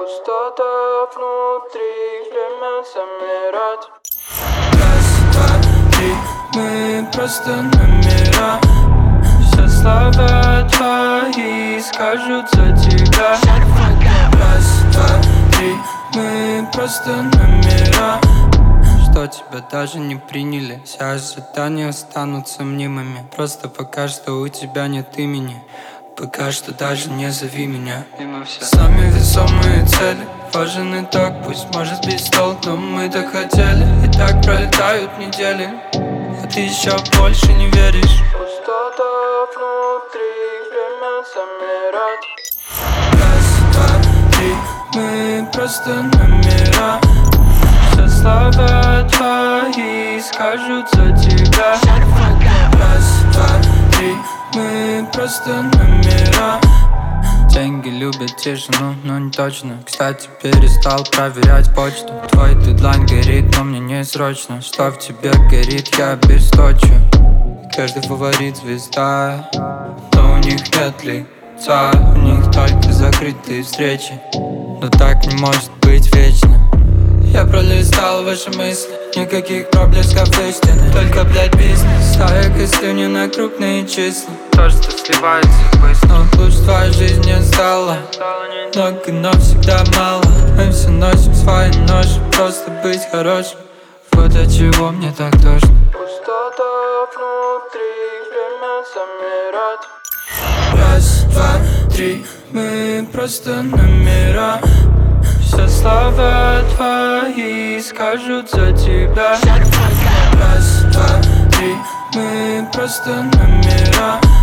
Пустота внутри, время замирать. Раз, два, три, мы просто номера. Все слова твои скажут за тебя. Раз, два, три, мы просто номера. Что тебя даже не приняли. Все ожидания останутся мнимыми. Просто пока что у тебя нет имени. Пока что даже не зови меня. Самые весомые цели. Важен итог, пусть может быть стол, но мы так хотели. И так пролетают недели, а ты еще больше не веришь. Пустота внутри, время замирать. Раз, два, три, мы просто номера. Все слова твои скажут за тебя. Раз, два, три, мы просто номера. Деньги любят тишину, но не точно. Кстати, перестал проверять почту. Твой дедлайн горит, но мне не срочно. Что в тебе горит, я обесточу. Каждый фаворит звезда, но у них нет лица. У них только закрытые встречи, но так не может быть вечно. Я пролистал ваши мысли, никаких проблесков истины. Только, блядь, бизнес, стая костюмни на крупные числа. То, что сливается быстро, но лучше твоя жизнь не стала. Много, но всегда мало. Мы все носим свои ноши, просто быть хорошим. Вот от чего мне так тошно. Пустота внутри, время замирать. Раз, два, три, мы просто номера. Все слова твои скажут за тебя. Раз, два, три, мы просто номера.